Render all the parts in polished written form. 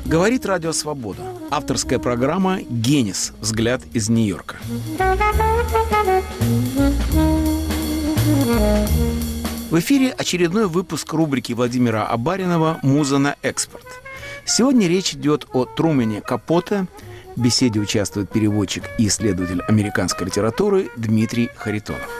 Говорит Радио Свобода. Авторская программа «Генис. Взгляд из Нью-Йорка». В эфире очередной выпуск рубрики Владимира Абаринова «Муза на экспорт». Сегодня речь идет о Трумэне Капоте. В беседе участвует переводчик и исследователь американской литературы Дмитрий Харитонов.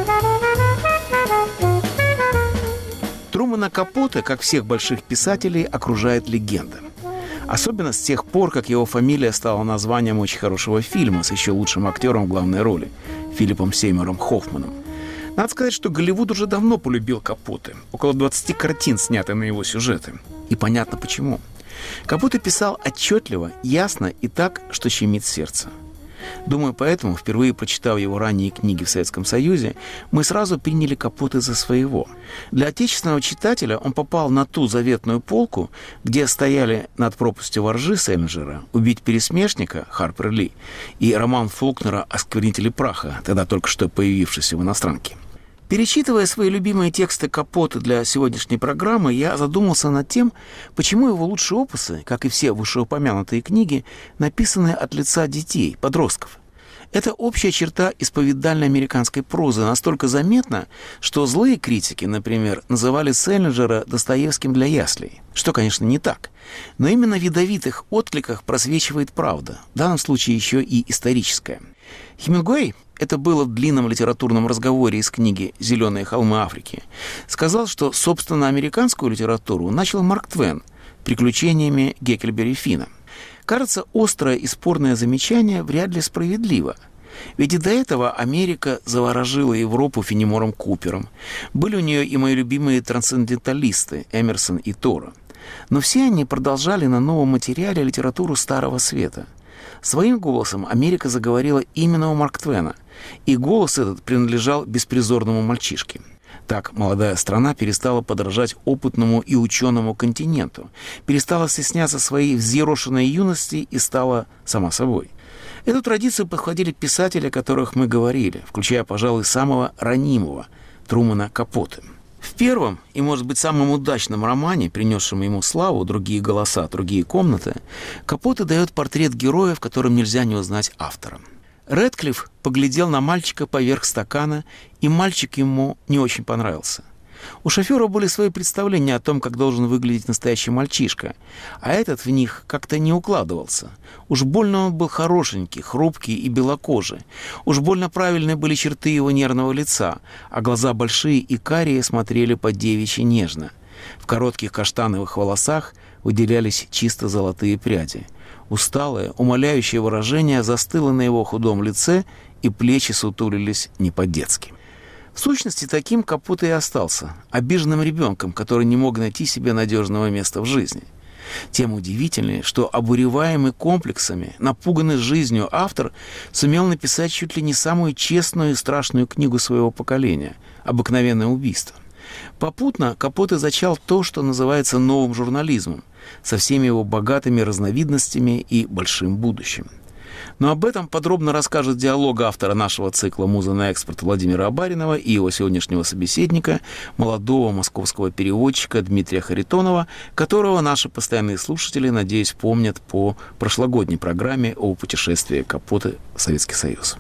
Трумэна Капоте, как всех больших писателей, окружает легенда. Особенно с тех пор, как его фамилия стала названием очень хорошего фильма с еще лучшим актером в главной роли – Филиппом Сеймуром Хоффманом. Надо сказать, что Голливуд уже давно полюбил Капоте. Около 20 картин сняты на его сюжеты. И понятно почему. Капоте писал отчетливо, ясно и так, что щемит сердце. Думаю, поэтому, впервые прочитав его ранние книги в Советском Союзе, мы сразу приняли Капоте за своего. Для отечественного читателя он попал на ту заветную полку, где стояли «Над пропастью воржи» Селлинджера, «Убить пересмешника» Харпер Ли и роман Фолкнера «Осквернители праха», тогда только что появившийся в иностранке. Перечитывая свои любимые тексты Капоте для сегодняшней программы, я задумался над тем, почему его лучшие опусы, как и все вышеупомянутые книги, написаны от лица детей, подростков. Это общая черта исповедальной американской прозы настолько заметна, что злые критики, например, называли Селлинджера Достоевским для яслей. Что, конечно, не так. Но именно в ядовитых откликах просвечивает правда, в данном случае еще и историческая. Хемингуэй, это было в длинном литературном разговоре из книги «Зеленые холмы Африки», сказал, что, собственно, американскую литературу начал Марк Твен приключениями Гекльберри Финна. Кажется, острое и спорное замечание вряд ли справедливо. Ведь и до этого Америка заворожила Европу Фенемором Купером. Были у нее и мои любимые трансценденталисты Эмерсон и Торо. Но все они продолжали на новом материале литературу Старого Света. Своим голосом Америка заговорила именно у Марк Твена, и голос этот принадлежал беспризорному мальчишке. Так молодая страна перестала подражать опытному и ученому континенту, перестала стесняться своей взъерошенной юности и стала сама собой. Эту традицию подхватили писатели, о которых мы говорили, включая, пожалуй, самого ранимого – Трумэна Капоте. В первом и, может быть, самом удачном романе, принесшем ему славу «Другие голоса, другие комнаты», Капоте дает портрет героя, в котором нельзя не узнать автора. Рэдклифф поглядел на мальчика поверх стакана, и мальчик ему не очень понравился. У шофера были свои представления о том, как должен выглядеть настоящий мальчишка, а этот в них как-то не укладывался. Уж больно он был хорошенький, хрупкий и белокожий. Уж больно правильные были черты его нервного лица, а глаза большие и карие смотрели по-девичьи нежно. В коротких каштановых волосах выделялись чисто золотые пряди. Усталое, умоляющее выражение застыло на его худом лице, и плечи сутулились не по-детски. В сущности, таким Капоте и остался, обиженным ребенком, который не мог найти себе надежного места в жизни. Тем удивительнее, что обуреваемый комплексами, напуганный жизнью автор сумел написать чуть ли не самую честную и страшную книгу своего поколения «Обыкновенное убийство». Попутно Капоте зачал то, что называется новым журнализмом, со всеми его богатыми разновидностями и большим будущим. Но об этом подробно расскажет диалог автора нашего цикла «Муза на экспорт» Владимира Абаринова и его сегодняшнего собеседника, молодого московского переводчика Дмитрия Харитонова, которого наши постоянные слушатели, надеюсь, помнят по прошлогодней программе о путешествии Капоте в Советский Союз.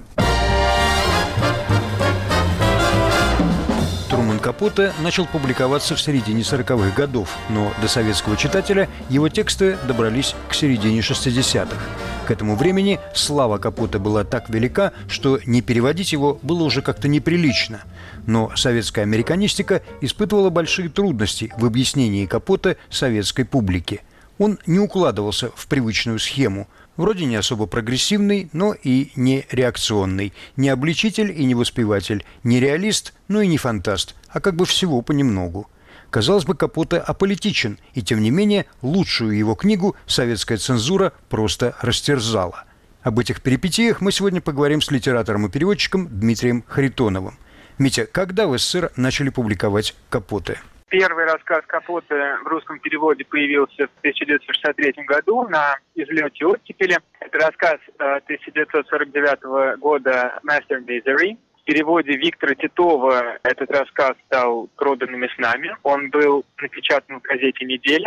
Трумэн Капоте начал публиковаться в середине 40-х годов, но до советского читателя его тексты добрались к середине 60-х. К этому времени слава Капоте была так велика, что не переводить его было уже как-то неприлично. Но советская американистика испытывала большие трудности в объяснении Капоте советской публике. Он не укладывался в привычную схему. Вроде не особо прогрессивный, но и не реакционный. Не обличитель и не воспеватель. Не реалист, но и не фантаст. А как бы всего понемногу. Казалось бы, Капоте аполитичен, и тем не менее лучшую его книгу советская цензура просто растерзала. Об этих перипетиях мы сегодня поговорим с литератором и переводчиком Дмитрием Харитоновым. Митя, когда в СССР начали публиковать Капоте? Первый рассказ Капоте в русском переводе появился в 1963 году на излете оттепели. Это рассказ 1949 года «Master Misery». В переводе Виктора Титова этот рассказ стал «Проданными снами». Он был напечатан в газете «Неделя».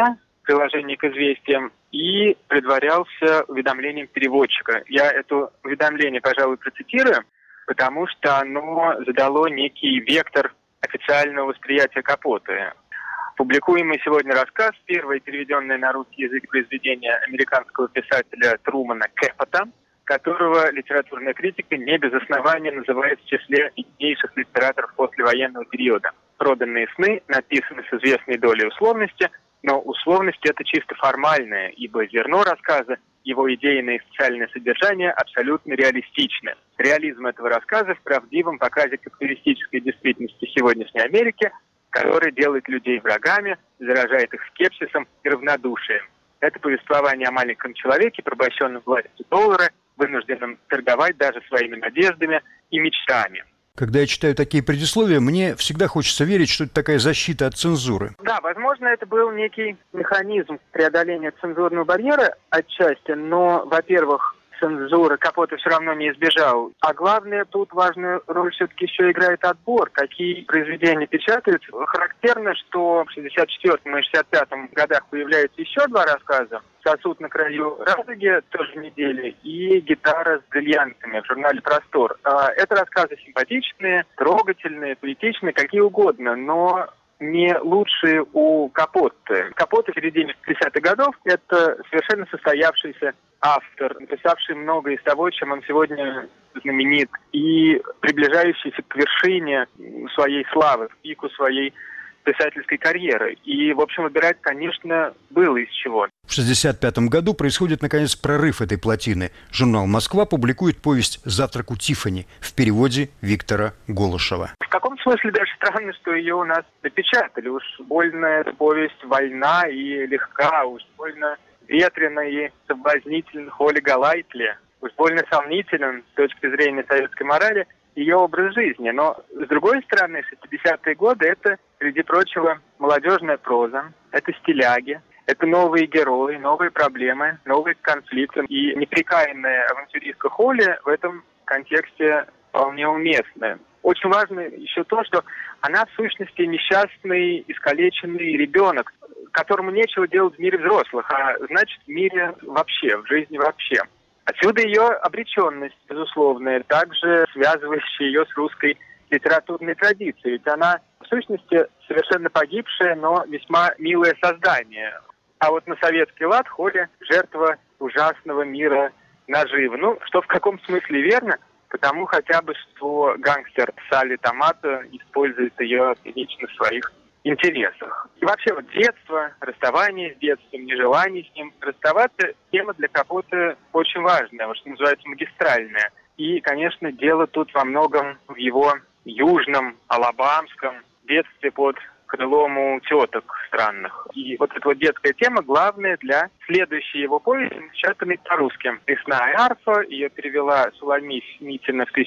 приложении к известиям и предварялся уведомлением переводчика. Я это уведомление, пожалуй, процитирую, потому что оно задало некий вектор официального восприятия Капоте. Публикуемый сегодня рассказ, первое переведенное на русский язык произведение американского писателя Трумана Кэпота, которого литературная критика не без основания называет в числе виднейших литераторов послевоенного периода. «Проданные сны» написаны с известной долей условности, но условность это чисто формальная, ибо зерно рассказа, его идейное и социальное содержание абсолютно реалистичны. Реализм этого рассказа в правдивом показе капиталистической действительности сегодняшней Америки, который делает людей врагами, заражает их скепсисом и равнодушием. Это повествование о маленьком человеке, порабощенном властью доллара, вынужденном торговать даже своими надеждами и мечтами. Когда я читаю такие предисловия, мне всегда хочется верить, что это такая защита от цензуры. Да, возможно, это был некий механизм преодоления цензурного барьера отчасти, но, во-первых, цензуры Капоте все равно не избежал. А главное, тут важную роль все-таки еще играет отбор, какие произведения печатаются. Характерно, что в 1964 и 1965 годах появляются еще два рассказа: «Сосуд на краю радуги» той же недели и «Гитара с бриллиантами» в журнале «Простор». Это рассказы симпатичные, трогательные, поэтичные, какие угодно, но не лучшие у Капоте. Капоте в середине 50-х годов – это совершенно состоявшийся автор, написавший много из того, чем он сегодня знаменит, и приближающийся к вершине своей славы, к пику своей писательской карьеры. И, в общем, выбирать, конечно, было из чего. В 1965 году происходит, наконец, прорыв этой плотины. Журнал «Москва» публикует повесть «Завтрак у Тиффани» в переводе Виктора Голышева. В каком смысле даже странно, что ее у нас напечатали. Уж больно эта повесть вольна и легка, уж больно ветрено и соблазнительно Ольга Лайтли, уж больно сомнителен с точки зрения советской морали ее образ жизни. Но, с другой стороны, 60-е годы – это, среди прочего, молодежная проза, это стиляги, это новые герои, новые проблемы, новые конфликты. И непрекаянная авантюристка Холли в этом контексте вполне уместная. Очень важно еще то, что она в сущности несчастный, искалеченный ребенок, которому нечего делать в мире взрослых, а значит в мире вообще, в жизни вообще. Отсюда ее обреченность, безусловная, также связывающая ее с русской литературной традицией. Ведь она, в сущности, совершенно погибшее, но весьма милое создание. А вот на советский лад Холли – жертва ужасного мира наживы. Ну, что в каком смысле верно, потому хотя бы, что гангстер Салли Томато использует ее лично в своих интересах. И вообще вот детство, расставание с детством, нежелание с ним расставаться – тема для Капоте очень важная, вот что называется магистральная. И, конечно, дело тут во многом в его южном, алабамском детстве под крылом у теток странных. И вот эта вот детская тема главная для следующей его повести, напечатанной по-русски. «Лесная арфа», ее перевела Суламифь Митина в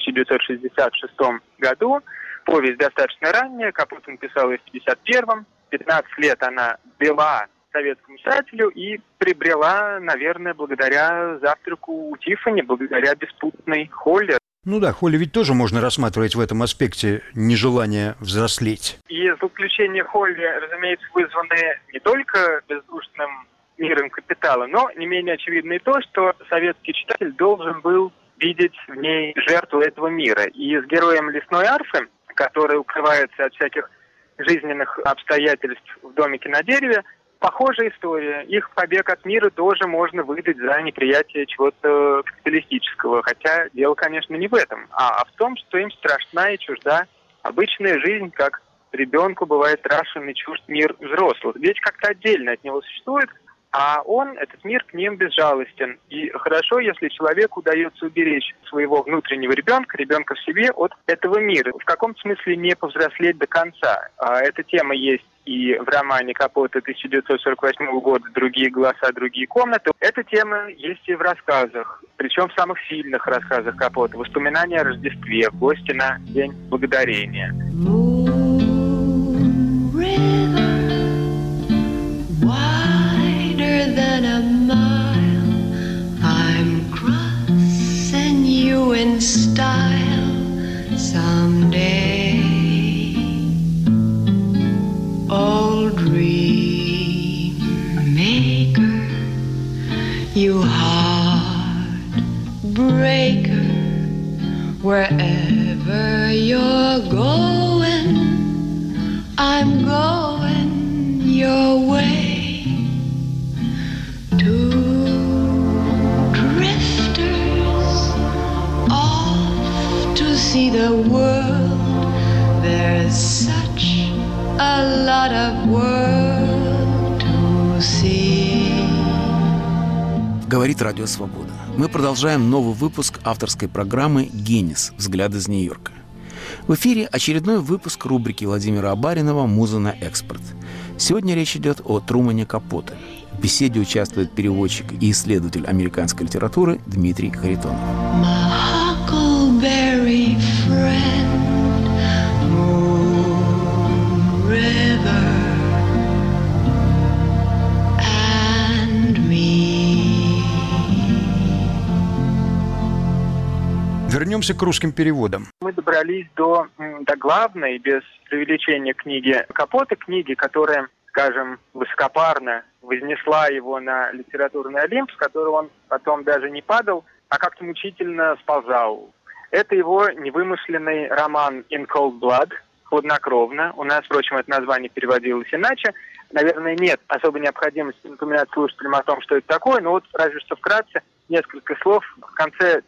1966 году. Повесть достаточно ранняя, Капоте написал ее в 1951-м. 15 лет она вела советскому писателю и приобрела, наверное, благодаря «Завтраку у Тиффани», благодаря беспутной Холли. Ну да, Холли ведь тоже можно рассматривать в этом аспекте нежелание взрослеть. И заключения Холли, разумеется, вызваны не только бездушным миром капитала, но не менее очевидно и то, что советский читатель должен был видеть в ней жертву этого мира. И с героем «Лесной арфы», который укрывается от всяких жизненных обстоятельств в домике на дереве, похожая история. Их побег от мира тоже можно выдать за неприятие чего-то капиталистического. Хотя дело, конечно, не в этом, а в том, что им страшна и чужда обычная жизнь, как ребенку бывает страшен и чужд мир взрослых. Ведь как-то отдельно от него существует, а он, этот мир, к ним безжалостен. И хорошо, если человеку удается уберечь своего внутреннего ребенка в себе от этого мира. В каком-то смысле не повзрослеть до конца. Эта тема есть и в романе Капоте 1948 года «Другие голоса, другие комнаты». Эта тема есть и в рассказах, причем в самых сильных рассказах Капоте. «Воспоминания о Рождестве», «Гости на День Благодарения». Than a mile, I'm crossing you in style someday. Oh, dream me. I'm going your way. Two drifters off to see the world. There's such a lot of world to see. Говорит Радио Свобода. Мы продолжаем новый выпуск авторской программы «Генис. Взгляд из Нью-Йорка». В эфире очередной выпуск рубрики Владимира Абаринова «Муза на экспорт». Сегодня речь идет о Трумане Капоте. В беседе участвует переводчик и исследователь американской литературы Дмитрий Харитонов. Вернемся к русским переводам. Мы добрались до главной, без преувеличения, книги Капоте, книги, которая, скажем, высокопарно вознесла его на литературный Олимп, с которого он потом даже не падал, а как-то мучительно сползал. Это его невымышленный роман «In Cold Blood», «Хладнокровно». У нас, впрочем, это название переводилось иначе. Наверное, нет особой необходимости напоминать слушателям о том, что это такое, но вот разве что вкратце несколько слов. В конце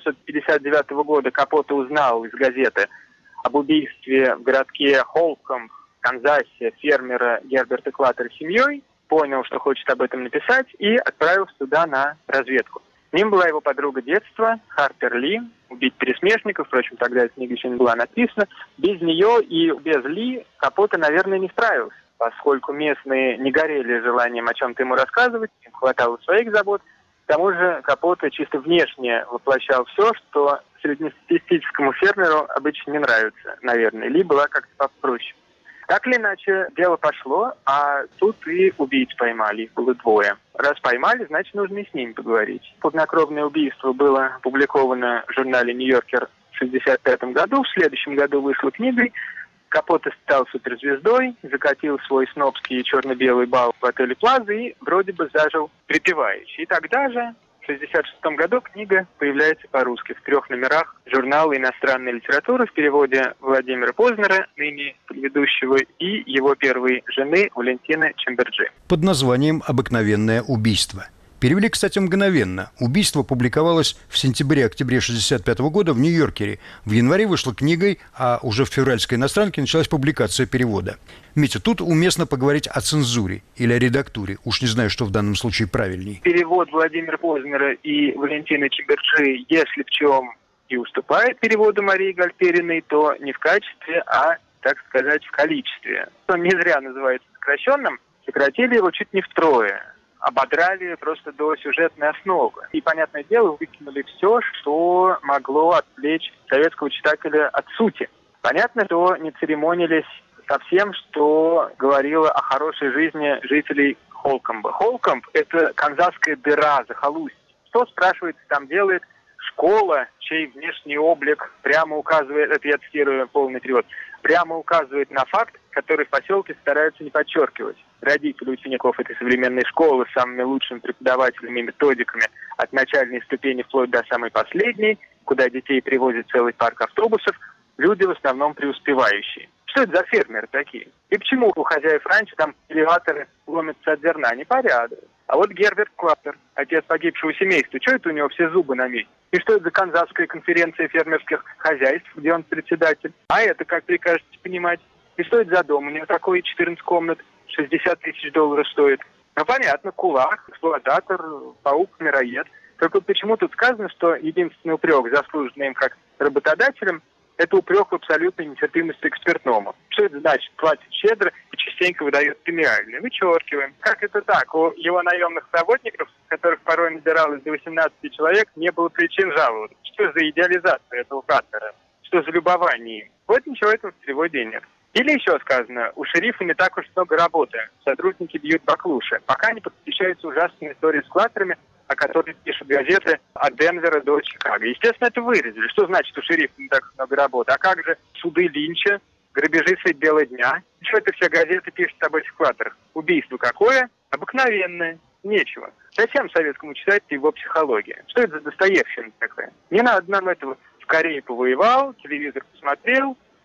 1959 года Капоте узнал из газеты об убийстве в городке Холкомб, в Канзасе, фермера Герберта Клаттера семьей, понял, что хочет об этом написать, и отправился туда на разведку. С ним была его подруга детства Харпер Ли, «Убить пересмешников», впрочем, тогда эта книга еще не была написана. Без нее и без Ли Капоте, наверное, не справился, поскольку местные не горели желанием о чем-то ему рассказывать, им хватало своих забот. К тому же Капоте чисто внешне воплощал все, что среднестатистическому фермеру обычно не нравится, наверное. Ли была как-то попроще. Так или иначе, дело пошло, а тут и убийц поймали, их было двое. Раз поймали, значит, нужно и с ними поговорить. «Хладнокровное убийство» было опубликовано в журнале «Нью-Йоркер» в 1965 году. В следующем году вышла книгой. Капоте стал суперзвездой, закатил свой снобский черно-белый бал в отеле «Плаза» и вроде бы зажил припеваючи. И тогда же, в 1966 году, книга появляется по-русски в 3 номерах журнала «Иностранная литература» в переводе Владимира Познера, ныне ведущего, и его первой жены Валентины Чемберджи. Под названием «Обыкновенное убийство». Перевели, кстати, мгновенно. «Убийство» публиковалось в сентябре-октябре 1965 года в «Нью-Йоркере». В январе вышла книгой, а уже в февральской иностранке началась публикация перевода. Митя, тут уместно поговорить о цензуре или о редактуре. Уж не знаю, что в данном случае правильней. Перевод Владимира Познера и Валентины Чемберджи, если в чем и уступает переводу Марии Гальпериной, то не в качестве, а, так сказать, в количестве. Он не зря называется сокращенным. Сократили его чуть не втрое. Ободрали просто до сюжетной основы. И, понятное дело, выкинули все, что могло отвлечь советского читателя от сути. Понятно, что не церемонились со всем, что говорило о хорошей жизни жителей Холкомба. Холкомб – это канзасская дыра, захолустье. Что, спрашивается, там делает школа, чей внешний облик прямо указывает, это я цитирую полный перевод, прямо указывает на факт, который в поселке стараются не подчеркивать. Родители учеников этой современной школы с самыми лучшими преподавателями и методиками от начальной ступени вплоть до самой последней, куда детей привозят целый парк автобусов, люди в основном преуспевающие. Что это за фермеры такие? И почему у хозяев раньше там элеваторы ломятся от зерна? Непорядок. А вот Герберт Клаттер, отец погибшего семейства, что это у него все зубы на месте? И что это за Канзасская конференция фермерских хозяйств, где он председатель? А это, как прикажете понимать? И что это за дом? У него такой 14 комнат, $60 тысяч стоит. Ну, понятно, кулак, эксплуататор, паук-мироед. Только почему тут сказано, что единственный упрек, заслуженный им как работодателем, это упрек в абсолютной нетерпимости к спиртному. Что это значит? Платит щедро и частенько выдает премиальные. Вычеркиваем. Как это так? У его наемных работников, которых порой набиралось до 18 человек, не было причин жаловаться. Что за идеализация этого Клаттера? Что за любование им? Вот ничего этого в переводе нет. Или еще сказано, у шерифа не так уж много работы. Сотрудники бьют баклуши. Пока не подключаются ужасные истории с Клаттерами, о которых пишут газеты от Денвера до Чикаго. Естественно, это вырезали. Что значит, у шерифа не так много работы? А как же суды Линча, грабежи средь бела дня? Что это все газеты пишут об этих Клаттерах? Убийство какое? Обыкновенное. Нечего. Зачем советскому читателю его психология? Что это за Достоевщина такая? Не надо нам этого. В Корее повоевал, телевизор посмотрел,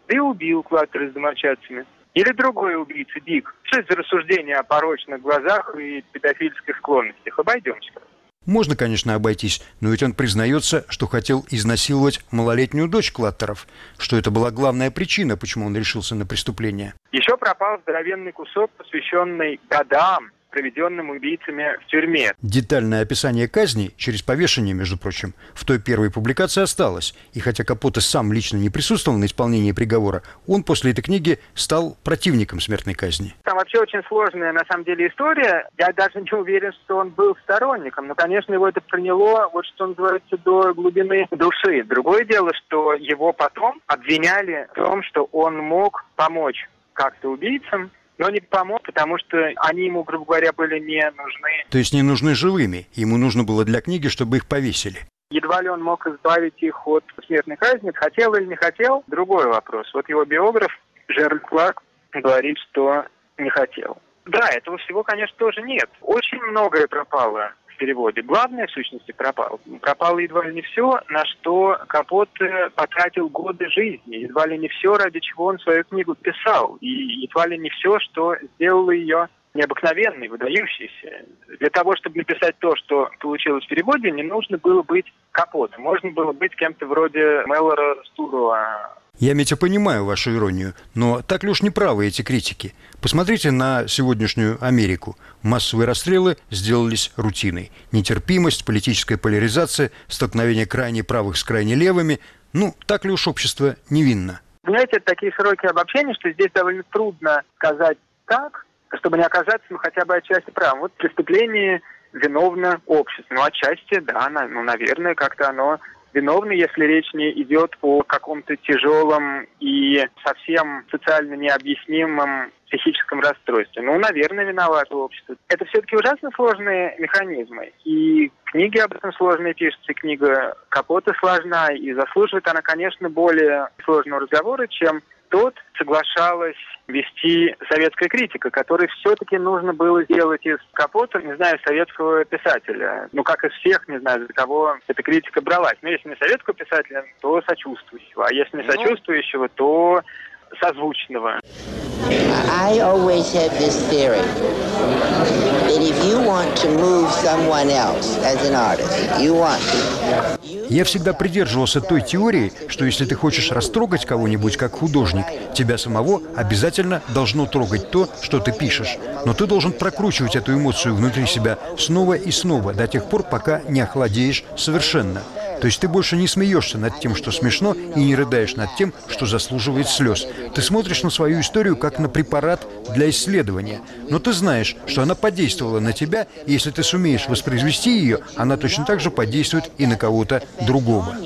да и убил Клаттера с домочадцами. Или другой убийца, Дик. Что это за рассуждение о порочных глазах и педофильских склонностях? Обойдемся. Можно, конечно, обойтись, но ведь он признается, что хотел изнасиловать малолетнюю дочь Клаттеров, что это была главная причина, почему он решился на преступление. Еще пропал здоровенный кусок, посвященный годам, проведенным убийцами в тюрьме. Детальное описание казни через повешение, между прочим, в той первой публикации осталось. И хотя Капоте сам лично не присутствовал на исполнении приговора, он после этой книги стал противником смертной казни. Там вообще очень сложная, на самом деле, история. Я даже не уверен, что он был сторонником. Но, конечно, его это приняло, вот что называется, до глубины души. Другое дело, что его потом обвиняли в том, что он мог помочь как-то убийцам, но не помог, потому что они ему, грубо говоря, были не нужны. То есть не нужны живыми. Ему нужно было для книги, чтобы их повесили. Едва ли он мог избавить их от смертной казни. Хотел или не хотел, другой вопрос. Вот его биограф Джеральд Кларк говорит, что не хотел. Да, этого всего, конечно, тоже нет. Очень многое пропало в переводе. Главное, в сущности, пропало. Пропало едва ли не все, на что Капоте потратил годы жизни. Едва ли не все, ради чего он свою книгу писал. И едва ли не все, что сделало ее необыкновенной, выдающейся. Для того, чтобы написать то, что получилось в переводе, не нужно было быть Капоте. Можно было быть кем-то вроде Мэлора Стуруа. Я, Митя, понимаю вашу иронию, но так ли уж неправы эти критики? Посмотрите на сегодняшнюю Америку. Массовые расстрелы сделались рутиной. Нетерпимость, политическая поляризация, столкновение крайне правых с крайне левыми. Ну, так ли уж общество невинно? Понимаете, это такие широкие обобщения, что здесь довольно трудно сказать так, чтобы не оказаться, хотя бы отчасти правым. Вот в преступлении виновно общество. Ну, отчасти, да, наверное, как-то оно виновны, если речь не идет о каком-то тяжелом и совсем социально необъяснимом психическом расстройстве. Ну, наверное, виновато общество. Это все-таки ужасно сложные механизмы. И книги об этом сложные пишутся, и книга Капоте сложна, и заслуживает она, конечно, более сложного разговора, чем тот соглашалась вести советская критика, которой все-таки нужно было сделать из Капоте, не знаю, советского писателя. Ну, как из всех, не знаю, за кого эта критика бралась. Но если не советского писателя, то сочувствующего. А если не сочувствующего, то созвучного. I always had this theory that if you want to move someone else as an artist, you want to. Я всегда придерживался той теории, что если ты хочешь растрогать кого-нибудь как художник, тебя самого обязательно должно трогать то, что ты пишешь. Но ты должен прокручивать эту эмоцию внутри себя снова и снова, до тех пор, пока не охладеешь совершенно. То есть ты больше не смеешься над тем, что смешно, и не рыдаешь над тем, что заслуживает слез. Ты смотришь на свою историю как на препарат для исследования. Но ты знаешь, что она подействовала на тебя, и если ты сумеешь воспроизвести ее, она точно так же подействует и на кого-то другого.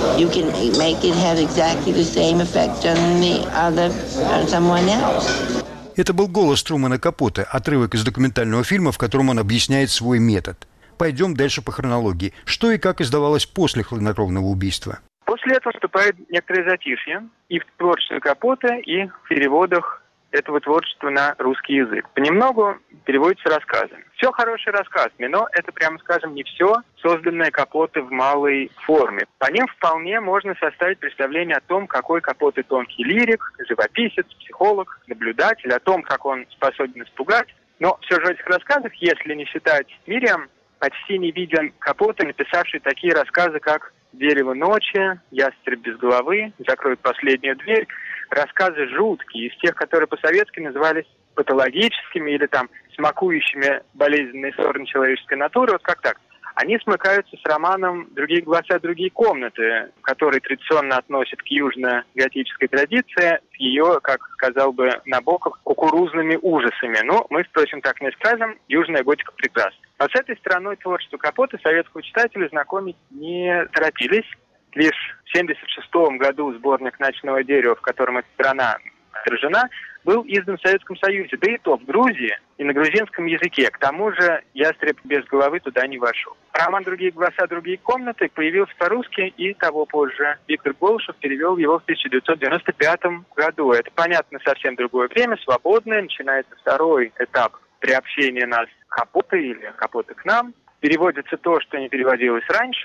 Это был голос Трумана Капоте, отрывок из документального фильма, в котором он объясняет свой метод. Пойдем дальше по хронологии. Что и как издавалось после хладнокровного убийства? После этого вступает некоторое затишье и в творчестве Капоте, и в переводах этого творчества на русский язык. Понемногу переводятся рассказы. Все хорошие рассказами, но это, прямо скажем, не все, созданное Капоте в малой форме. По ним вполне можно составить представление о том, какой Капоте тонкий лирик, живописец, психолог, наблюдатель, о том, как он способен испугать. Но все же в этих рассказах, если не считать Мириам, почти не виден Капоте, написавший такие рассказы, как «Дерево ночи», «Ястреб без головы», «Закроют последнюю дверь». Рассказы жуткие, из тех, которые по-советски назывались патологическими или там смакующими болезненные стороны человеческой натуры. Вот как так? Они смыкаются с романом «Другие голоса, другие комнаты», который традиционно относят к южно-готической традиции, с ее, как сказал бы Набоков, кукурузными ужасами. Ну, мы, впрочем, так не скажем, южная готика прекрасна. А с этой стороной творчества Капоте советского читателя знакомить не торопились. Лишь в 1976 году сборник «Ночного дерева», в котором эта страна отражена, был издан в Советском Союзе, да и то в Грузии и на грузинском языке. К тому же «Ястреб без головы» туда не вошел. Роман «Другие голоса, другие комнаты» появился по-русски, и того позже Виктор Голышев перевел его в 1995 году. Это, понятно, совсем другое время, свободное. Начинается второй этап приобщения нас к Капоте или Капоте к нам. Переводится то, что не переводилось раньше.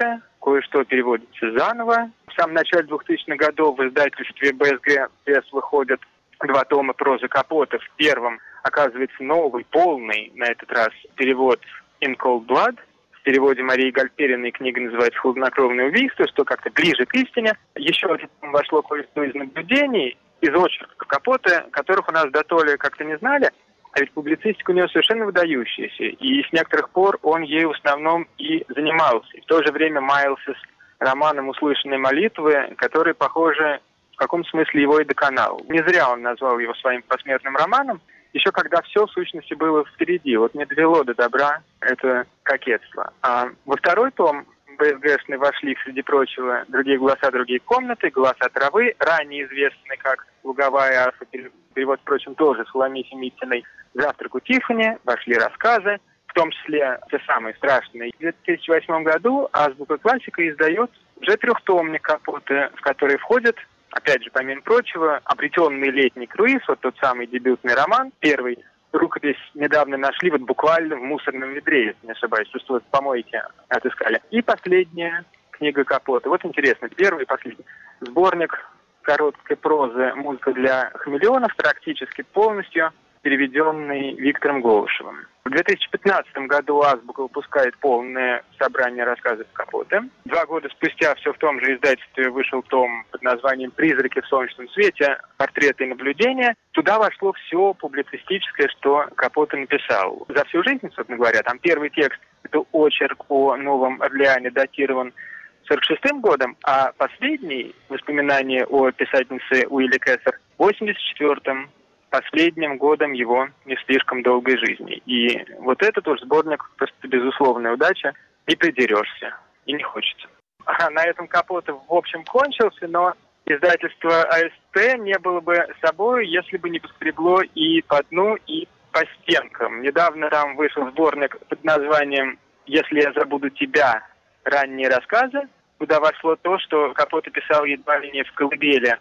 кое-что переводится заново. В самом начале 2000-х годов в издательстве БСГ Пресс выходят 2 тома прозы Капоте. В первом оказывается новый, полный, на этот раз, перевод «In Cold Blood». В переводе Марии Гальпериной книга называется «Хладнокровное убийство», что как-то ближе к истине. Еще один вошло кое-что из наблюдений, из очерков Капоте, которых у нас до то ли как-то не знали. А ведь публицистика у него совершенно выдающаяся. И с некоторых пор он ей в основном и занимался. И в то же время маялся с романом «Услышанные молитвы», который, похоже, в каком смысле его и доконал. Не зря он назвал его своим посмертным романом, еще когда все, в сущности, было впереди. Вот не довело до добра это кокетство. А во второй том БСГшный вошли, среди прочего, «Другие голоса, другие комнаты», «Голоса травы», ранее известный как «Луговая арфа», перевод, впрочем, тоже Соломии Семитиной, «Завтрак у Тиффани», вошли рассказы, в том числе те самые страшные. В 2008 году «Азбука классика» издает уже 3-томник Капоте, в который входит, опять же, помимо прочего, «Обретенный летний круиз», вот тот самый дебютный роман, первый. Рукопись недавно нашли вот буквально в мусорном ведре, если не ошибаюсь, чувствую, в помойке отыскали. И последняя книга Капоте. Вот интересно, первый и последний. Сборник короткой прозы «Музыка для хамелеонов», практически полностью переведенный Виктором Голышевым. В 2015 году «Азбука» выпускает полное собрание рассказов Капоте. 2 года спустя все в том же издательстве вышел том под названием «Призраки в солнечном свете. Портреты и наблюдения». Туда вошло все публицистическое, что Капоте написал. За всю жизнь, собственно говоря, там первый текст – это очерк о Новом Орлеане, датирован 1946 годом, а последний, воспоминание о писательнице Уилли Кессер, 1984-м, последним годом его не слишком долгой жизни. И вот этот уж сборник просто безусловная удача, не придерешься, и не хочется. А на этом Капоте в общем кончился, но издательство АСТ не было бы собой, если бы не поскребло и по дну, и по стенкам. Недавно там вышел сборник под названием «Если я забуду тебя. Ранние рассказы», куда вошло то, что Капоте писал едва ли не в колыбели.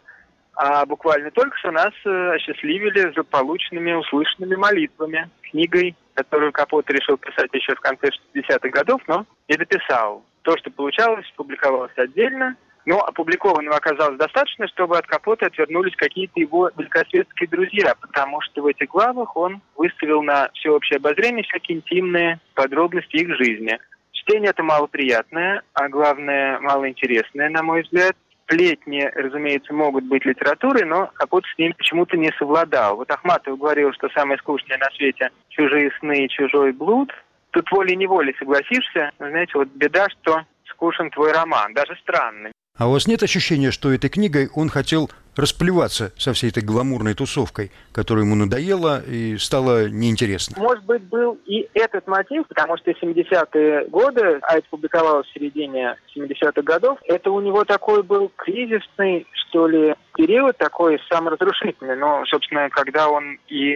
А буквально только что нас осчастливили злополучными услышанными молитвами, книгой, которую Капоте решил писать еще в конце 60-х годов, но не дописал. То, что получалось, публиковалось отдельно, но опубликованного оказалось достаточно, чтобы от Капоте отвернулись какие-то его великосветские друзья, потому что в этих главах он выставил на всеобщее обозрение всякие интимные подробности их жизни. Чтение это малоприятное, а главное малоинтересное, на мой взгляд. Сплетни, разумеется, могут быть литературой, но Капоте с ним почему-то не совладал. Вот Ахматова говорил, что самое скучное на свете – чужие сны и чужой блуд. Тут волей-неволей согласишься. Знаете, вот беда, что скучен твой роман, даже странный. А у вас нет ощущения, что этой книгой он хотел расплеваться со всей этой гламурной тусовкой, которая ему надоела и стала неинтересна? Может быть, был и этот мотив, потому что 70-е годы, а это публиковалось в середине 70-х годов, это у него такой был кризисный, что ли, период такой саморазрушительный. Но, собственно, когда он и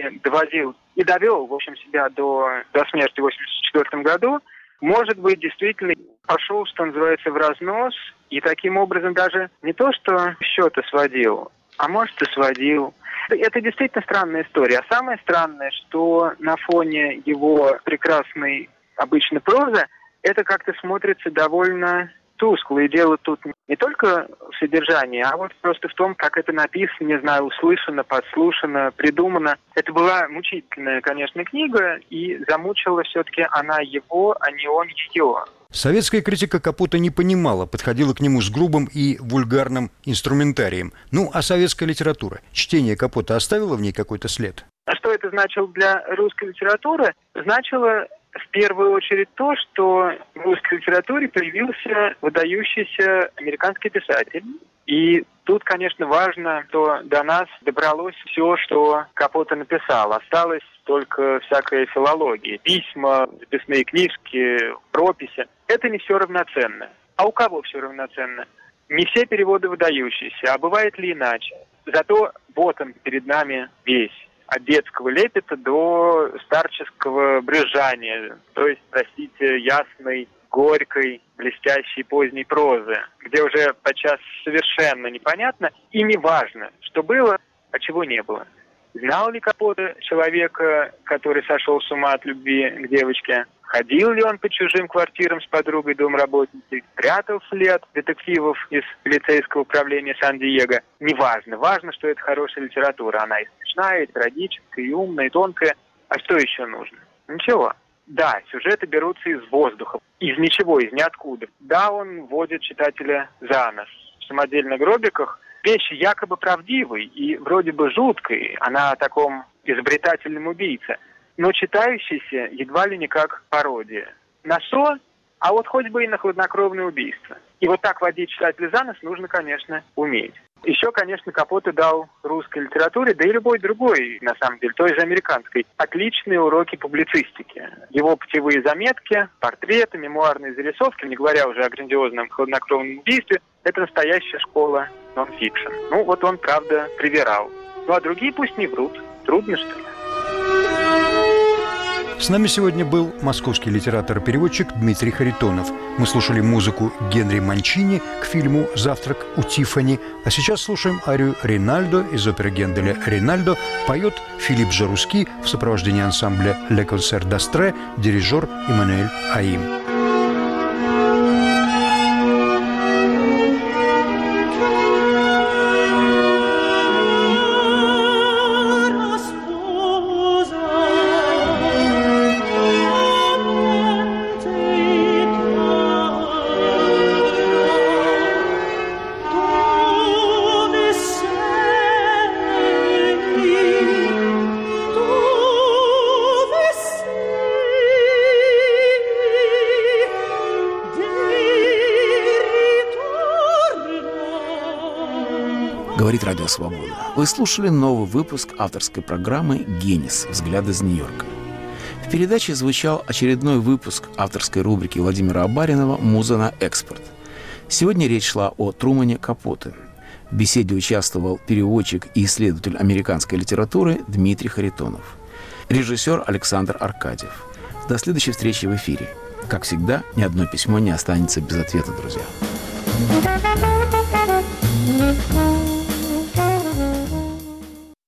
довел, в общем, себя до смерти в 84 году, может быть, действительно пошел, что называется, в разнос, и таким образом даже не то, что счеты сводил, а может и сводил. Это действительно странная история. А самое странное, что на фоне его прекрасной обычной прозы это как-то смотрится довольно тускло. И дело тут не только в содержании, а вот просто в том, как это написано, не знаю, услышано, подслушано, придумано. Это была мучительная, конечно, книга, и замучила все-таки она его, а не он ее. Советская критика Капоте не понимала, подходила к нему с грубым и вульгарным инструментарием. Ну, а советская литература? Чтение Капоте оставило в ней какой-то след? А что это значило для русской литературы? Значило в первую очередь то, что в русской литературе появился выдающийся американский писатель. И тут, конечно, важно, что до нас добралось все, что Капоте написал. Осталось только всякая филология, письма, записные книжки, прописи. Это не все равноценно. А у кого все равноценно? Не все переводы выдающиеся, а бывает ли иначе? Зато вот он перед нами весь. От детского лепета до старческого брюзжания, то есть, простите, ясной, горькой, блестящей поздней прозы, где уже подчас совершенно непонятно и не важно, что было, а чего не было. Знал ли Капоте человека, который сошел с ума от любви к девочке? ходил ли он по чужим квартирам с подругой домработницей, прятал след детективов из полицейского управления Сан-Диего. Неважно. Важно, что это хорошая литература. Она и смешная, и трагическая, и умная, и тонкая. А что еще нужно? Ничего. Да, сюжеты берутся из воздуха, из ничего, из ниоткуда. Да, он вводит читателя за нос. В «Самодельных гробиках» вещь якобы правдивой и вроде бы жуткой. Она о таком изобретательном убийце. Но читающийся едва ли не как пародия. На что? А вот хоть бы и на хладнокровное убийство. И вот так водить читателя за нос нужно, конечно, уметь. Еще, конечно, Капоте дал русской литературе, да и любой другой, на самом деле, той же американской, отличные уроки публицистики. Его путевые заметки, портреты, мемуарные зарисовки, не говоря уже о грандиозном хладнокровном убийстве, это настоящая школа нон-фикшн. Ну, вот он, правда, привирал. Ну, а другие пусть не врут. Трудно, что ли? С нами сегодня был московский литератор-переводчик Дмитрий Харитонов. Мы слушали музыку Генри Манчини к фильму «Завтрак у Тиффани». А сейчас слушаем арию «Ринальдо» из оперы Генделя «Ринальдо». Поет Филипп Жаруски в сопровождении ансамбля «Le Concert d'Astre», дирижер Эммануэль Аим. Говорит Радио Свобода. Вы слушали новый выпуск авторской программы «Генис. Взгляд из Нью-Йорка». В передаче звучал очередной выпуск авторской рубрики Владимира Абаринова «Муза на экспорт». Сегодня речь шла о Трумане Капоте. В беседе участвовал переводчик и исследователь американской литературы Дмитрий Харитонов. Режиссер Александр Аркадьев. До следующей встречи в эфире. Как всегда, ни одно письмо не останется без ответа, друзья.